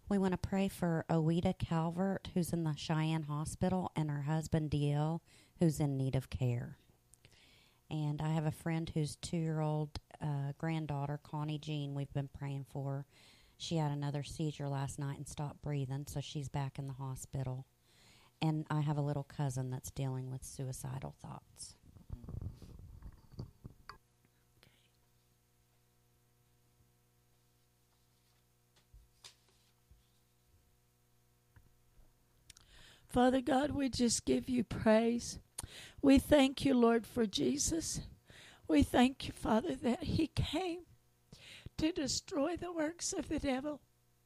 We want to pray for Owita Calvert, who's in the Cheyenne Hospital, and her husband, DL, who's in need of care. And I have a friend whose 2-year-old granddaughter, Connie Jean, we've been praying for. She had another seizure last night and stopped breathing, so she's back in the hospital. And I have a little cousin that's dealing with suicidal thoughts. Father God, we just give you praise. We thank you, Lord, for Jesus. We thank you, Father, that he came to destroy the works of the devil.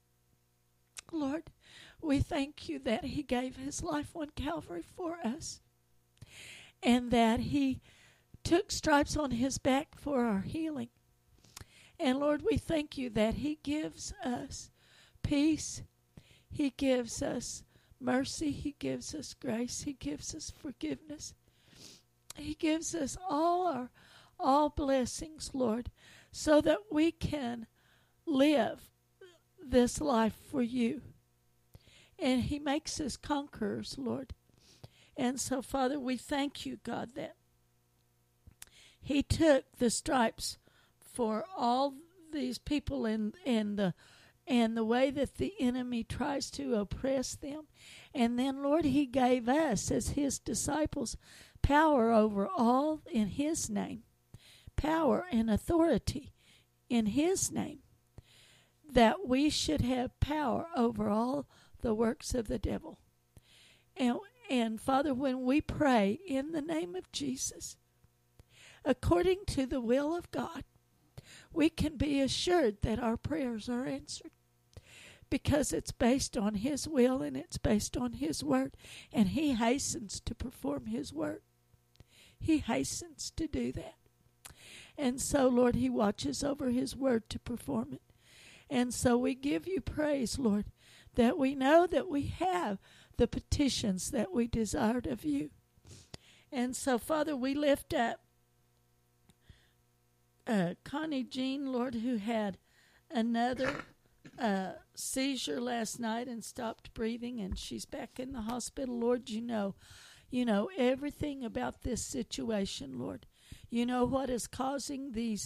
Lord, we thank you that he gave his life on Calvary for us, and that he took stripes on his back for our healing. And Lord, we thank you that he gives us peace. He gives us mercy. He gives us grace. He gives us forgiveness. He gives us all blessings, Lord, so that we can live this life for you. And he makes us conquerors, Lord. And so, Father, we thank you, God, that he took the stripes for all these people and the way that the enemy tries to oppress them. And then, Lord, he gave us as his disciples power over all in his name, power and authority in his name, that we should have power over all the works of the devil. And Father, when we pray in the name of Jesus, according to the will of God, we can be assured that our prayers are answered, because it's based on his will and it's based on his word, and he hastens to perform his word. He hastens to do that. And so, Lord, he watches over his word to perform it. And so we give you praise, Lord, that we know that we have the petitions that we desired of you. And so, Father, we lift up Connie Jean, Lord, who had another seizure last night and stopped breathing, and she's back in the hospital. Lord, you know everything about this situation, Lord. You know what is causing these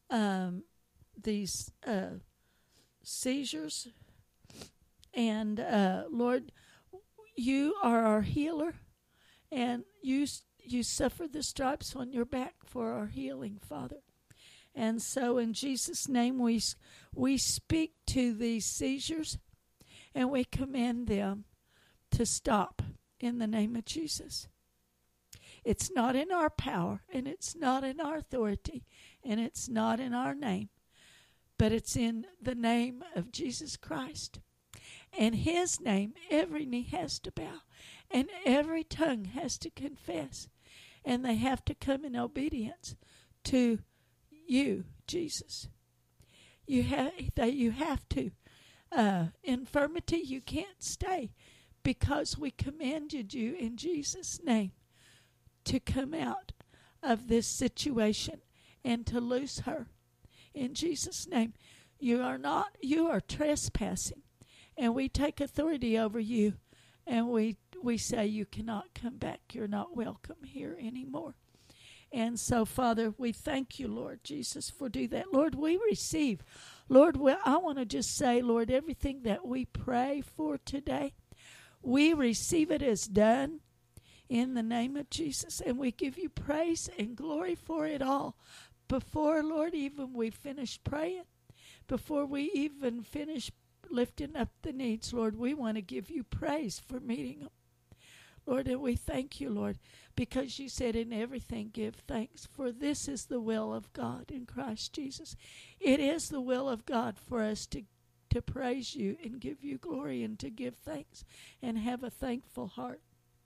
seizures. And Lord, you are our healer, and you suffered the stripes on your back for our healing, Father. And so in Jesus' name we speak to these seizures, and we command them to stop in the name of Jesus. It's not in our power, and it's not in our authority, and it's not in our name, but it's in the name of Jesus Christ. And his name, every knee has to bow, and every tongue has to confess, and they have to come in obedience to you, Jesus. You have to. Infirmity, you can't stay, because we commanded you in Jesus' name to come out of this situation and to loose her. In Jesus' name, you are trespassing, and we take authority over you, and we say you cannot come back. You're not welcome here anymore. And so, Father, we thank you, Lord Jesus, for do that. Lord, we receive. Lord, I want to just say, Lord, everything that we pray for today, we receive it as done in the name of Jesus, and we give you praise and glory for it all. Before, Lord, even we finish praying, before we even finish lifting up the needs, Lord, we want to give you praise for meeting them. Lord, and we thank you, Lord, because you said in everything give thanks, for this is the will of God in Christ Jesus. It is the will of God for us to praise you and give you glory and to give thanks and have a thankful heart.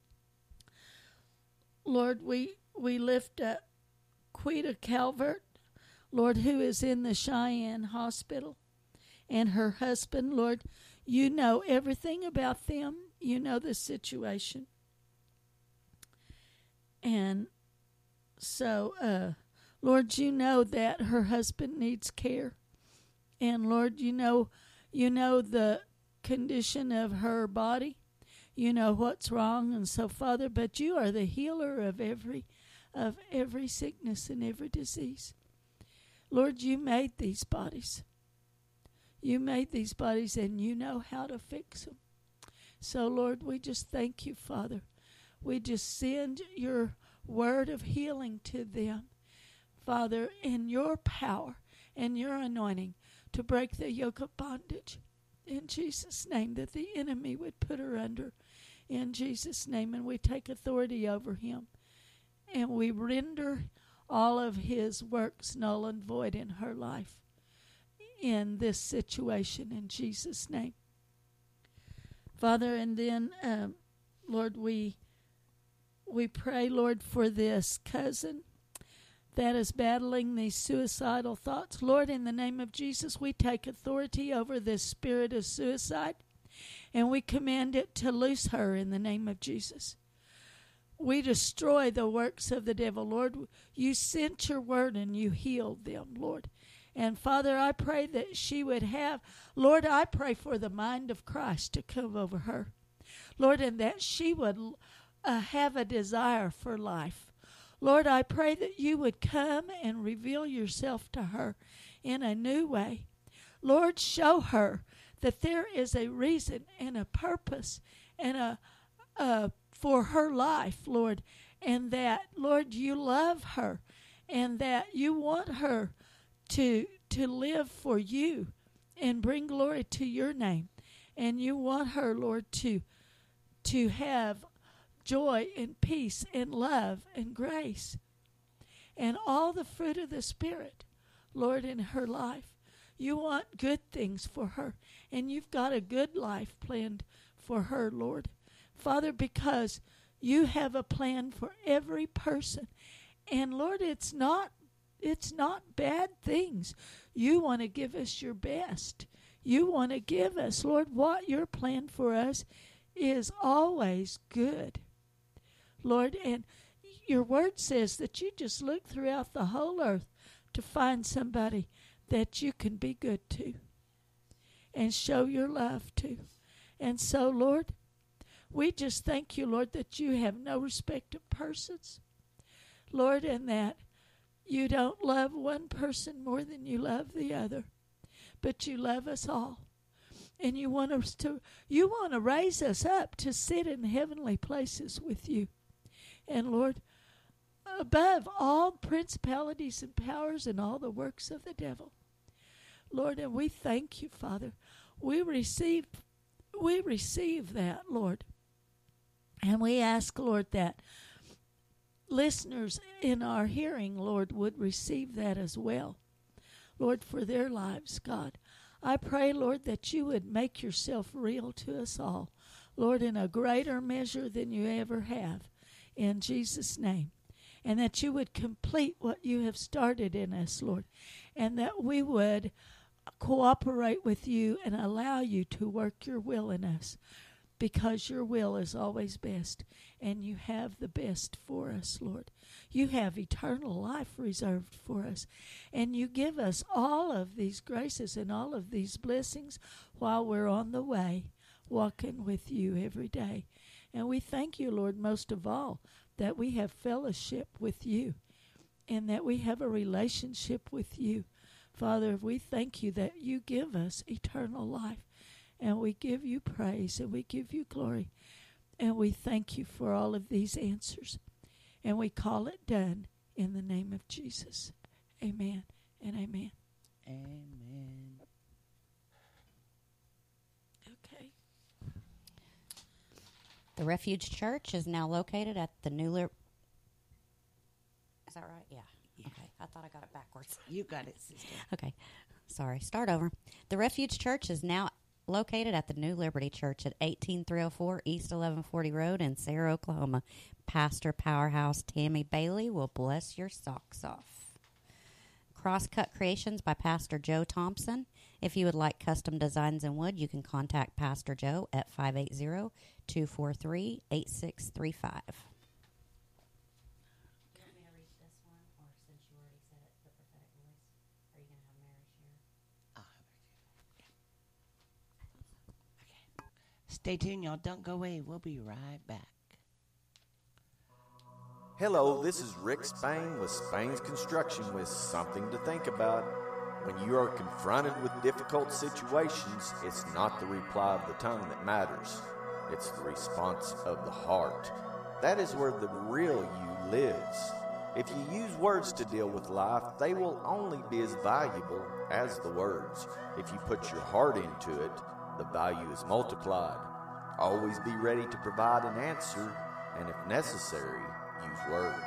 Lord, we lift up Quita Calvert, Lord, who is in the Cheyenne Hospital, and her husband. Lord, you know everything about them. You know the situation. And so, Lord, you know that her husband needs care. And Lord, you know the condition of her body. You know what's wrong, and so, Father, but you are the healer of every sickness and every disease. Lord, you made these bodies. You made these bodies, and you know how to fix them. So, Lord, we just thank you, Father. We just send your word of healing to them, Father, in your power and your anointing to break the yoke of bondage. In Jesus' name, that the enemy would put her under. In Jesus' name, and we take authority over him. And we render all of his works null and void in her life in this situation, in Jesus' name. Father, and then, Lord, we pray, Lord, for this cousin that is battling these suicidal thoughts. Lord, in the name of Jesus, we take authority over this spirit of suicide, and we command it to loose her in the name of Jesus. We destroy the works of the devil. Lord, you sent your word and you healed them, Lord. And Father, I pray that she would have, Lord, I pray for the mind of Christ to come over her. Lord, and that she would have a desire for life. Lord, I pray that you would come and reveal yourself to her in a new way. Lord, show her that there is a reason and a purpose and for her life, Lord, and that, Lord, you love her and that you want her to live for you and bring glory to your name. And you want her, Lord, to have joy and peace and love and grace and all the fruit of the Spirit, Lord, in her life. You want good things for her, and you've got a good life planned for her, Lord. Father, because you have a plan for every person. And Lord, it's not bad things. You want to give us your best. You want to give us, Lord, what your plan for us is always good. Lord, and your word says that you just look throughout the whole earth to find somebody that you can be good to and show your love to. And so, Lord, we just thank you, Lord, that you have no respect of persons, Lord, and that you don't love one person more than you love the other, but you love us all. And you want to raise us up to sit in heavenly places with you. And Lord, above all principalities and powers and all the works of the devil, Lord, and we thank you, Father. We receive that, Lord. And we ask, Lord, that listeners in our hearing, Lord, would receive that as well, Lord, for their lives, God. I pray, Lord, that you would make yourself real to us all, Lord, in a greater measure than you ever have, in Jesus' name. And that you would complete what you have started in us, Lord, and that we would cooperate with you and allow you to work your will in us, because your will is always best, and you have the best for us, Lord. You have eternal life reserved for us, and you give us all of these graces and all of these blessings while we're on the way, walking with you every day. And we thank you, Lord, most of all, that we have fellowship with you and that we have a relationship with you. Father, we thank you that you give us eternal life. And we give you praise and we give you glory. And we thank you for all of these answers. And we call it done in the name of Jesus. Amen and amen. Amen. Okay. The Refuge Church is now located at the New Is that right? Yeah. Okay. I thought I got it backwards. You got it, sister. Okay. Sorry. Start over. The Refuge Church is now located at the New Liberty Church at 18304 East 1140 Road in Sarah, Oklahoma. Pastor Powerhouse Tammy Bailey will bless your socks off. Crosscut Creations by Pastor Joe Thompson. If you would like custom designs in wood, you can contact Pastor Joe at 580-243-8635. Stay tuned, y'all. Don't go away. We'll be right back. Hello, this is Rick Spain with Spain's Construction with something to think about. When you are confronted with difficult situations, it's not the reply of the tongue that matters. It's the response of the heart. That is where the real you lives. If you use words to deal with life, they will only be as valuable as the words. If you put your heart into it, the value is multiplied. Always be ready to provide an answer, and if necessary, use words.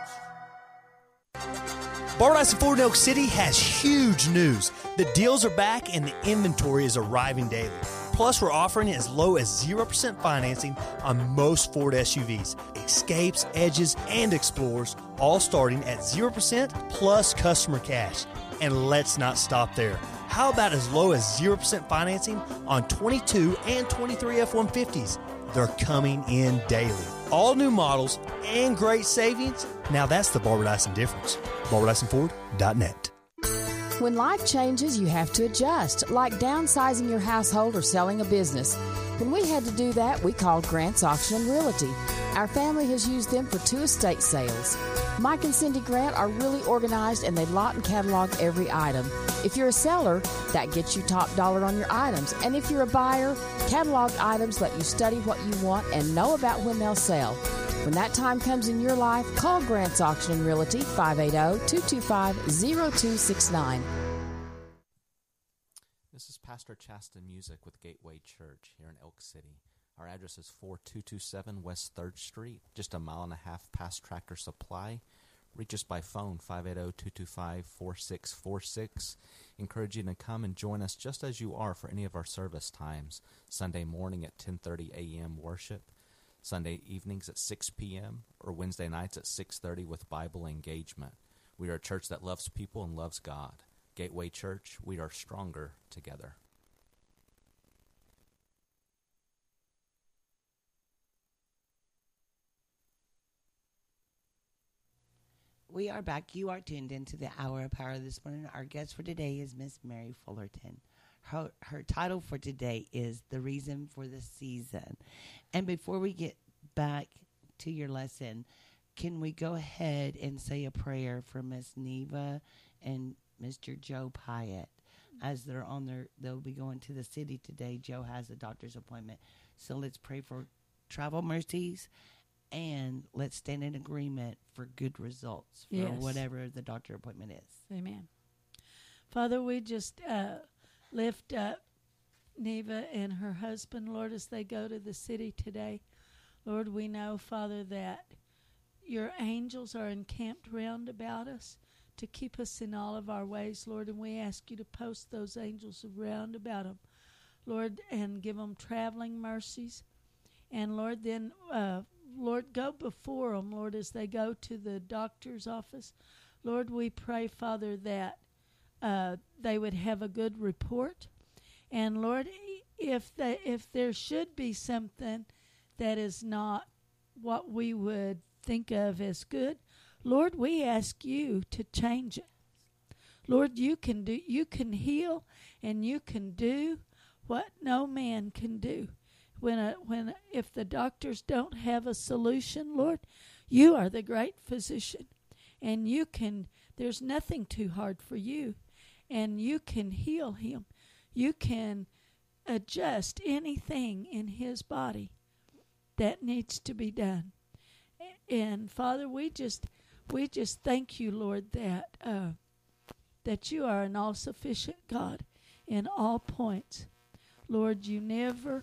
Barbara Dyson Ford in Elk City has huge news. The deals are back and the inventory is arriving daily. Plus, we're offering as low as 0% financing on most Ford SUVs, Escapes, Edges, and Explorers, all starting at 0% plus customer cash. And let's not stop there. How about as low as 0% financing on 22 and 23 F-150s? They're coming in daily. All new models and great savings. Now that's the Barbara Dyson difference. BarbaraDysonFord.net. When life changes, you have to adjust, like downsizing your household or selling a business. When we had to do that, we called Grant's Auction and Realty. Our family has used them for 2 estate sales. Mike and Cindy Grant are really organized and they lot and catalog every item. If you're a seller, that gets you top dollar on your items. And if you're a buyer, catalog items let you study what you want and know about when they'll sell. When that time comes in your life, call Grant's Auction and Realty, 580-225-0269. This is Pastor Chaston Music with Gateway Church here in Elk City. Our address is 4227 West 3rd Street, just a mile and a half past Tractor Supply. Reach us by phone, 580-225-4646. Encourage you to come and join us just as you are for any of our service times. Sunday morning at 10:30 a.m. worship, Sunday evenings at 6 p.m., or Wednesday nights at 6:30 with Bible engagement. We are a church that loves people and loves God. Gateway Church, we are stronger together. We are back. You are tuned into the Hour of Power this morning. Our guest for today is Miss Mary Fullerton. Her title for today is The Reason for the Season. And before we get back to your lesson, can we go ahead and say a prayer for Miss Neva and Mr. Joe Pyatt as they'll be going to the city today. Joe has a doctor's appointment. So let's pray for travel mercies. And let's stand in agreement for good results for whatever the doctor appointment is. Amen. Father, we just lift up Neva and her husband, Lord, as they go to the city today. Lord, we know, Father, that your angels are encamped round about us to keep us in all of our ways, Lord, and we ask you to post those angels around about them, Lord, and give them traveling mercies. And, Lord, then Lord, go before them, Lord, as they go to the doctor's office. Lord, we pray, Father, that they would have a good report. And, Lord, if there should be something that is not what we would think of as good, Lord, we ask you to change it. Lord, you can heal, and you can do what no man can do. If the doctors don't have a solution, Lord, you are the great physician, and there's nothing too hard for you, and you can heal him. You can adjust anything in his body that needs to be done. And Father, we just thank you, Lord, that you are an all-sufficient God in all points. Lord, you never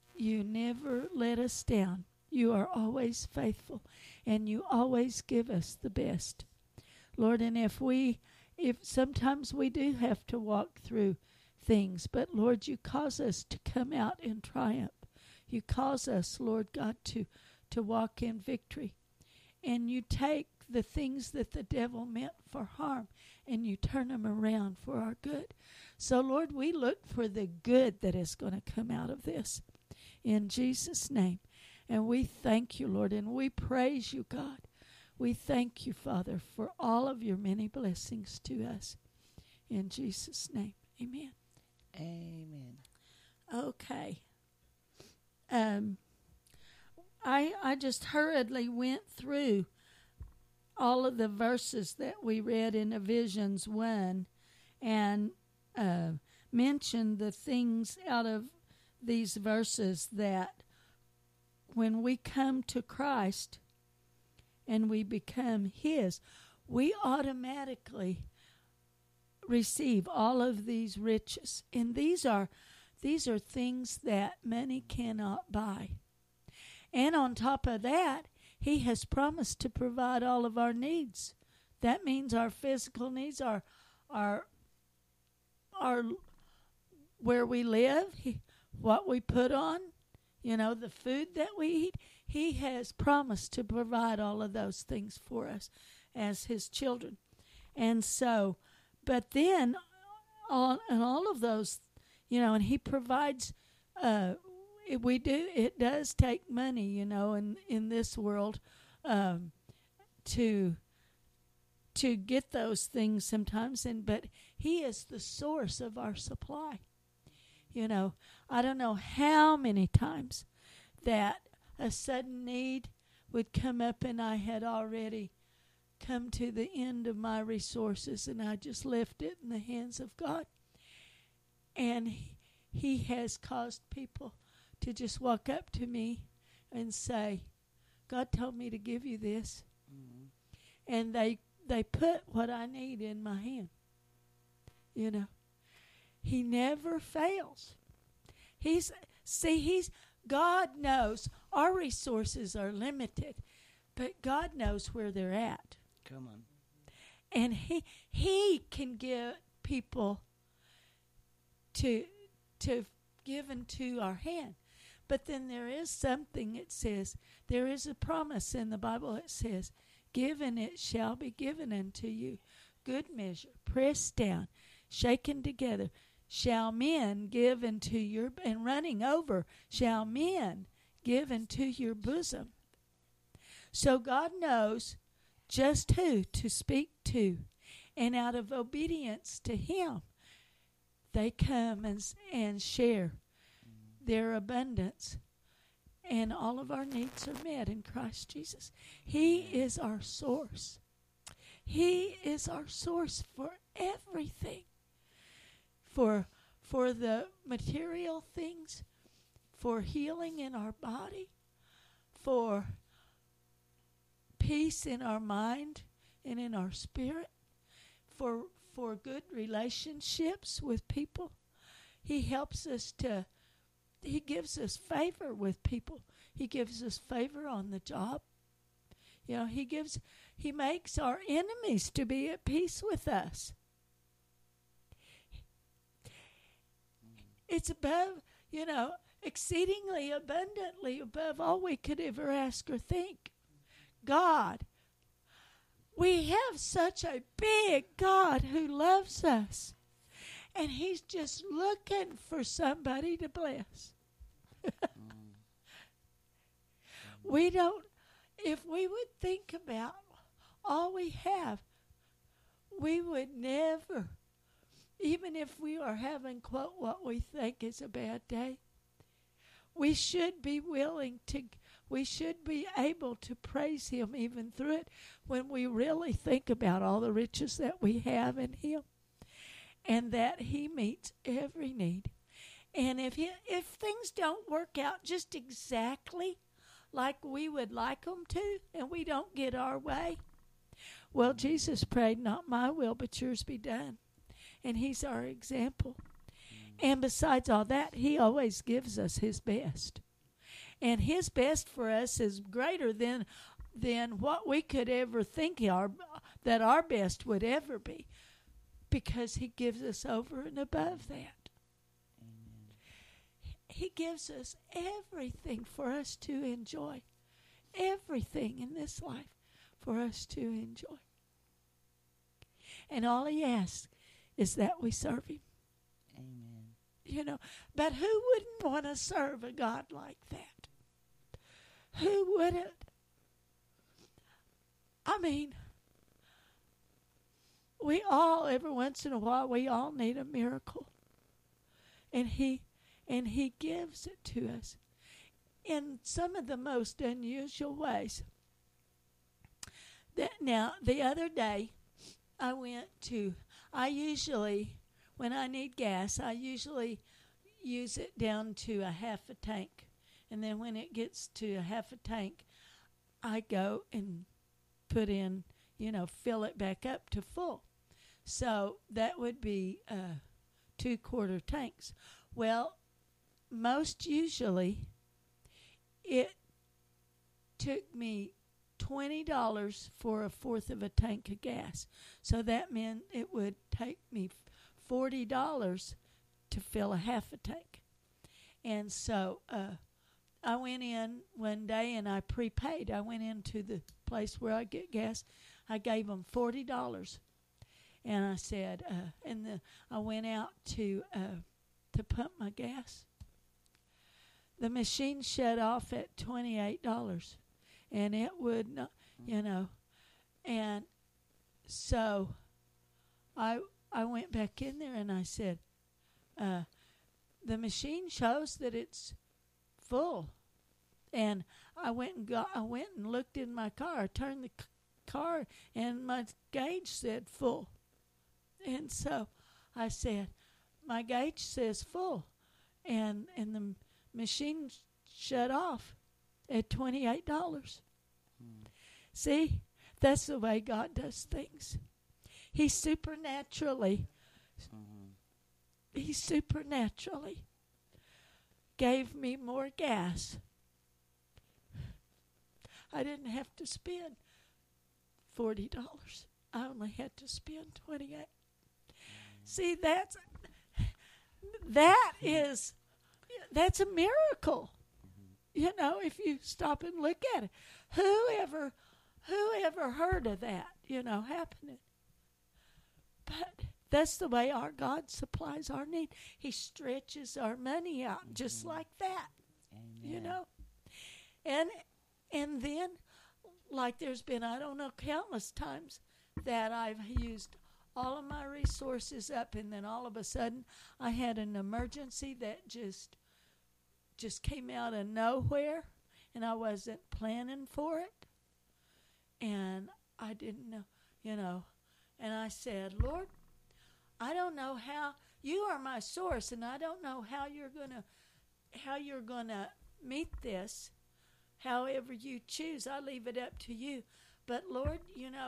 let us down. You are always faithful, and you always give us the best. Lord, and if sometimes we do have to walk through things, but Lord, you cause us to come out in triumph. You cause us, Lord God, to walk in victory. And you take the things that the devil meant for harm, and you turn them around for our good. So, Lord, we look for the good that is going to come out of this. In Jesus' name. And we thank you, Lord, and we praise you, God. We thank you, Father, for all of your many blessings to us. In Jesus' name, amen. Amen. Okay. I just hurriedly went through all of the verses that we read in Ephesians 1 and mentioned the things out of these verses that when we come to Christ and we become His, we automatically receive all of these riches. And these are things that money cannot buy. And on top of that, He has promised to provide all of our needs. That means our physical needs, our where we live, what we put on, the food that we eat. He has promised to provide all of those things for us as His children. And so, but then, all of those, and He provides. It does take money, in this world, to get those things sometimes. But He is the source of our supply. I don't know how many times that a sudden need would come up, and I had already come to the end of my resources, and I just left it in the hands of God. And He has caused people to just walk up to me and say, God told me to give you this. Mm-hmm. And they put what I need in my hand. He never fails. God knows our resources are limited, but God knows where they're at. Come on. And He can give people to give into our hand. But then there is something it says, there is a promise in the Bible that says, given it shall be given unto you. Good measure, pressed down, shaken together, shall men give into your, and running over, shall men give into your bosom. So God knows just who to speak to. And out of obedience to Him, they come and share their abundance. And all of our needs are met in Christ Jesus. He is our source. He is our source for everything. For the material things, for healing in our body, for peace in our mind and in our spirit, for good relationships with people. He helps us He gives us favor with people. He gives us favor on the job. He makes our enemies to be at peace with us. It's above, exceedingly abundantly above all we could ever ask or think. God, we have such a big God who loves us. And He's just looking for somebody to bless. If we would think about all we have, we would never, even if we are having, quote, what we think is a bad day, we should be able to praise Him even through it when we really think about all the riches that we have in Him. And that He meets every need. And if things don't work out just exactly like we would like them to, and we don't get our way, well, Jesus prayed, not my will, but yours be done. And He's our example. And besides all that, He always gives us His best. And His best for us is greater than what we could ever think that our best would ever be. Because He gives us over and above that. Amen. He gives us everything for us to enjoy. Everything in this life for us to enjoy. And all He asks is that we serve Him. Amen. But who wouldn't want to serve a God like that? Who wouldn't? We all, every once in a while, we all need a miracle. And He gives it to us. in some of the most unusual ways. Now, the other day, I usually, when I need gas, I usually use it down to a half a tank. And then when it gets to a half a tank, I go and put in, fill it back up to full. So that would be 2-quarter tanks. Well, most usually it took me $20 for a fourth of a tank of gas. So that meant it would take me $40 to fill a half a tank. And so I went in one day and I prepaid. I went into the place where I get gas. I gave them $40. And I said, I went out to pump my gas. The machine shut off at $28. And it would not, And so I went back in there and I said, the machine shows that it's full. And I went and looked in my car. I turned the car and my gauge said full. And so I said, my gauge says full. And the machine shut off at $28. See, that's the way God does things. He supernaturally gave me more gas. I didn't have to spend $40. I only had to spend $28. See, that's a miracle. If you stop and look at it. Who ever heard of that, happening? But that's the way our God supplies our need. He stretches our money out just like that. Amen. And then, like there's been, I don't know, countless times that I've used all of my resources up, and then all of a sudden I had an emergency that just came out of nowhere, and I wasn't planning for it, and I didn't know, and I said, Lord, I don't know how, you are my source, and I don't know how you're gonna meet this. However you choose, I leave it up to you. But Lord,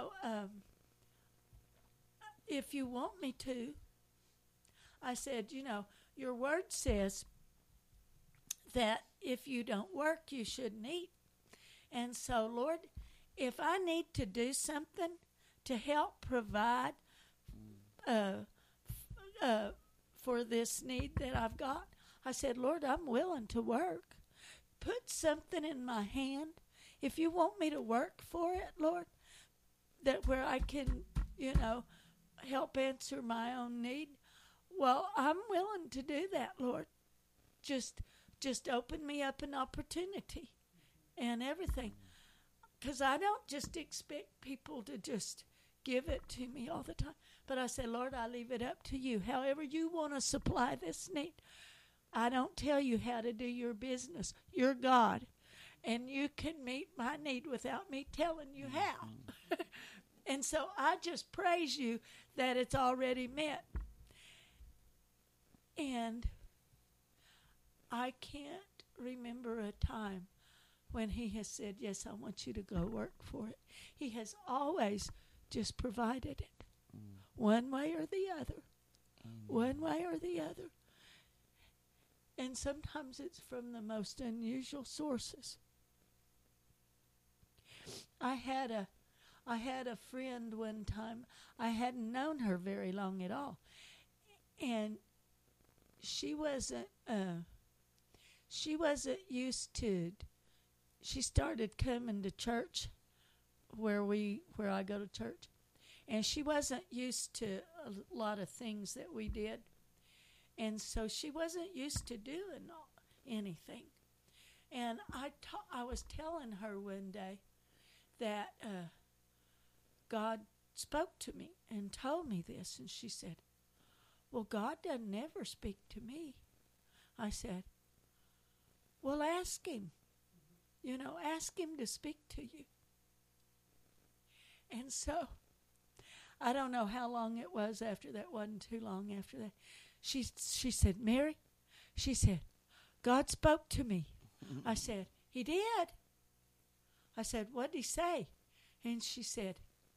if you want me to, I said, your word says that if you don't work, you shouldn't eat. And so, Lord, if I need to do something to help provide for this need that I've got, I said, Lord, I'm willing to work. Put something in my hand. If you want me to work for it, Lord, that where I can, help answer my own need, well, I'm willing to do that, Lord. Just open me up an opportunity and everything. Because I don't just expect people to just give it to me all the time. But I say, Lord, I leave it up to you. However you want to supply this need. I don't tell you how to do your business. You're God. And you can meet my need without me telling you how. And so I just praise you that it's already met. And I can't remember a time when he has said, yes, I want you to go work for it. He has always just provided it. One way or the other. One way or the other. And sometimes it's from the most unusual sources. I had a friend one time. I hadn't known her very long at all. And she wasn't used to, she started coming to church where I go to church. And she wasn't used to a lot of things that we did. And so she wasn't used to doing anything. And I was telling her one day that God spoke to me and told me this. And she said, well, God doesn't ever speak to me. I said, well, ask him. ask him to speak to you. And so, I don't know how long it was after that. Wasn't too long after that. She said, Mary, she said, God spoke to me. I said, he did. I said, what did he say? And she said,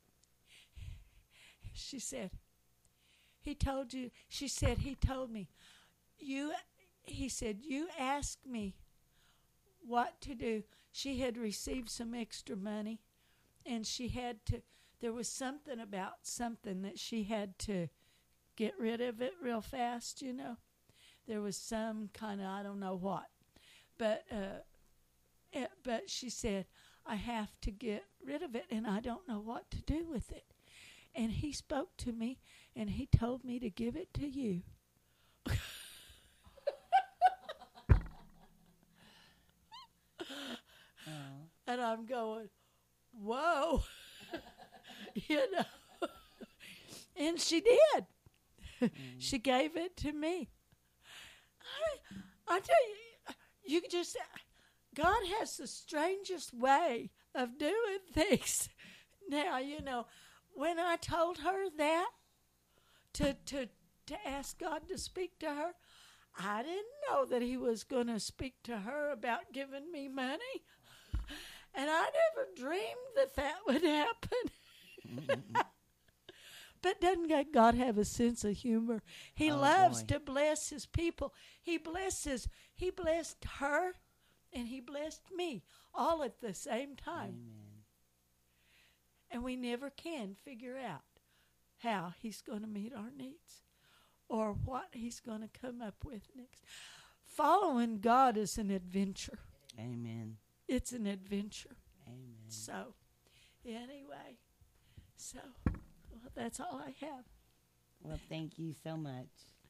he told you, she said, he told me, he said, you asked me what to do. She had received some extra money, and there was something about something that she had to get rid of it real fast, There was some kind of, I don't know what. But she said, I have to get rid of it, and I don't know what to do with it. And he spoke to me, and he told me to give it to you. And I'm going, whoa. And she did. She gave it to me. I tell you, God has the strangest way of doing things. Now, when I told her that, to ask God to speak to her, I didn't know that he was going to speak to her about giving me money. And I never dreamed that would happen. But doesn't God have a sense of humor? He loves to bless his people. He blessed her, and he blessed me, all at the same time. Amen. And we never can figure out how he's going to meet our needs or what he's going to come up with next. Following God is an adventure. Amen. It's an adventure. Amen. So, anyway, well, that's all I have. Well, thank you so much.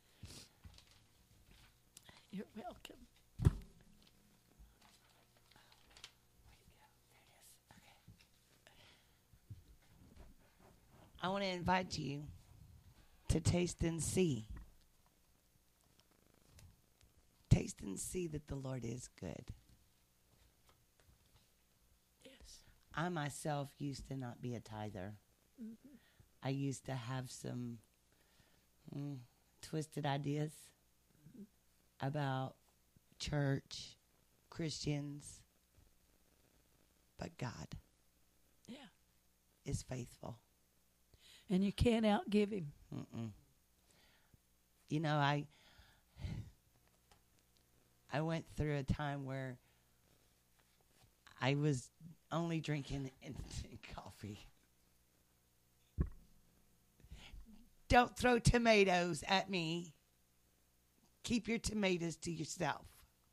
You're welcome. I want to invite you to taste and see. Taste and see that the Lord is good. Yes. I myself used to not be a tither. Mm-hmm. I used to have some twisted ideas about church, Christians, but God is faithful. And you can't outgive him. Mm-mm. I went through a time where I was only drinking instant coffee. Don't throw tomatoes at me. Keep your tomatoes to yourself.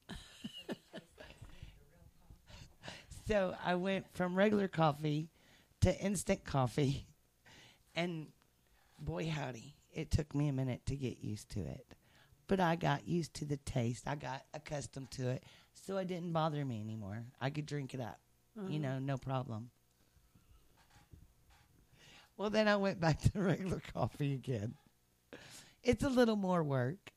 So I went from regular coffee to instant coffee. And boy, howdy, it took me a minute to get used to it. But I got used to the taste. I got accustomed to it. So it didn't bother me anymore. I could drink it up, no problem. Well, then I went back to regular coffee again. It's a little more work.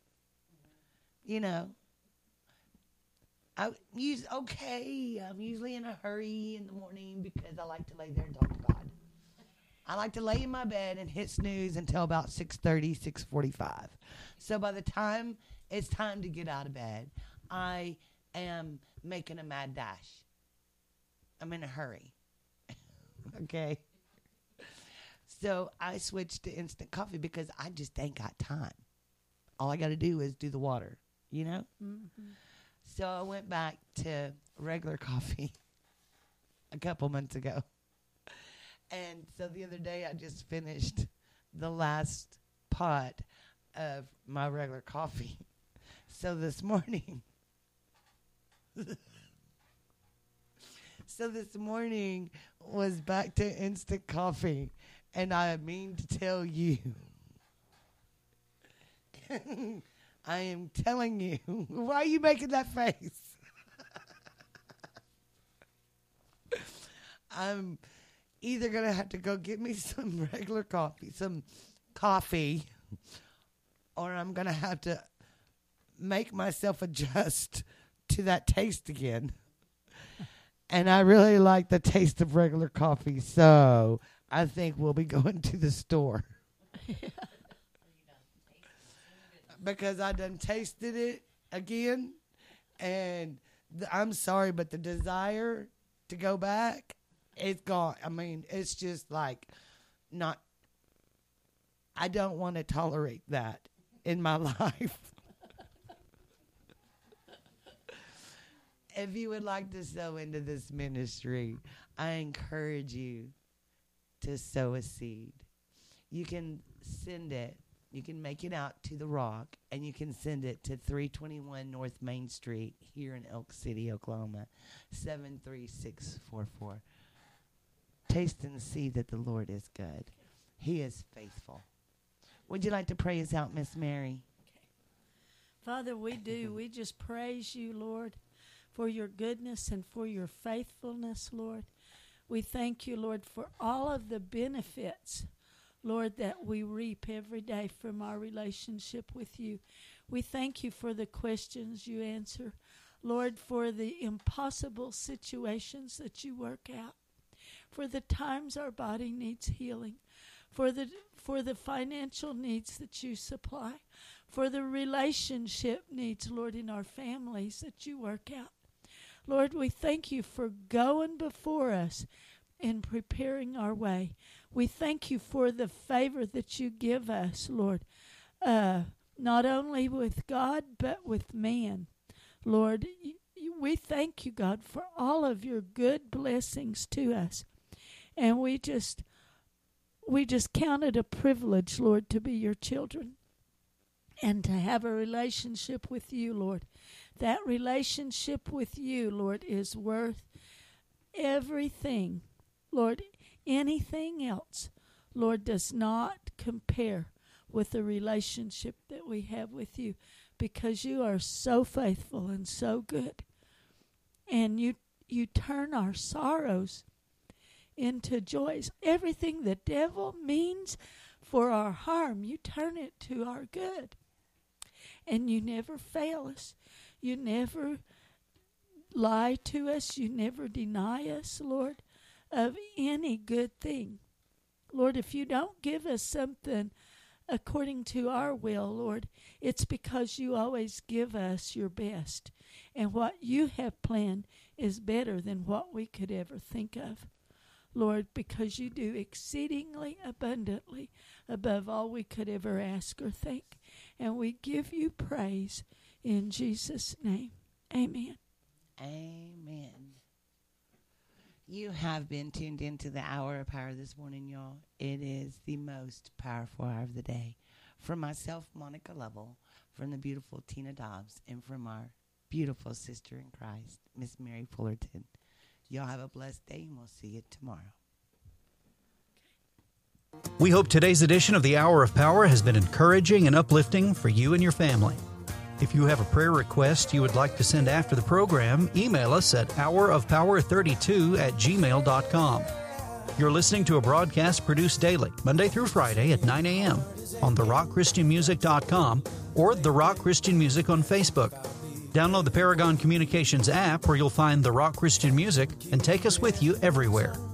I'm usually in a hurry in the morning because I like to lay there and talk to God. I like to lay in my bed and hit snooze until about 6:30, 6:45. So by the time it's time to get out of bed, I am making a mad dash. I'm in a hurry. Okay? So I switched to instant coffee because I just ain't got time. All I got to do is do the water, Mm-hmm. So I went back to regular coffee a couple months ago. And so the other day I just finished the last pot of my regular coffee. So this morning was back to instant coffee. And I mean to tell you, I am telling you, why are you making that face? I'm either going to have to go get me some regular coffee, or I'm going to have to make myself adjust to that taste again. And I really like the taste of regular coffee, so I think we'll be going to the store. Because I done tasted it again, and I'm sorry, but the desire to go back, it's gone. I mean, it's just like not, I don't want to tolerate that in my life. If you would like to sow into this ministry, I encourage you to sow a seed. You can send it. You can make it out to The Rock, and you can send it to 321 North Main Street here in Elk City, Oklahoma, 73644. Taste and see that the Lord is good. He is faithful. Would you like to pray us out, Miss Mary? Father, we do. We just praise you, Lord, for your goodness and for your faithfulness, Lord. We thank you, Lord, for all of the benefits, Lord, that we reap every day from our relationship with you. We thank you for the questions you answer, Lord, for the impossible situations that you work out, for the times our body needs healing, for the financial needs that you supply, for the relationship needs, Lord, in our families that you work out. Lord, we thank you for going before us and preparing our way. We thank you for the favor that you give us, Lord, not only with God but with man. Lord, we thank you, God, for all of your good blessings to us. And we just count it a privilege, Lord, to be your children and to have a relationship with you, Lord. That relationship with you, Lord, is worth everything. Lord, anything else, Lord, does not compare with the relationship that we have with you, because you are so faithful and so good. And you turn our sorrows into joys. Everything the devil means for our harm, you turn it to our good. And you never fail us. You never lie to us. You never deny us, Lord, of any good thing. Lord, if you don't give us something according to our will, Lord, it's because you always give us your best. And what you have planned is better than what we could ever think of. Lord, because you do exceedingly abundantly above all we could ever ask or think. And we give you praise in Jesus' name. Amen. Amen. You have been tuned into the Hour of Power this morning, y'all. It is the most powerful hour of the day. From myself, Monica Lovell, from the beautiful Tina Dobbs, and from our beautiful sister in Christ, Miss Mary Fullerton. Y'all have a blessed day, and we'll see you tomorrow. We hope today's edition of the Hour of Power has been encouraging and uplifting for you and your family. If you have a prayer request you would like to send after the program, email us at hourofpower32@gmail.com. You're listening to a broadcast produced daily, Monday through Friday at 9 a.m. on therockchristianmusic.com or The Rock Christian Music on Facebook. Download the Paragon Communications app where you'll find The Rock Christian Music and take us with you everywhere.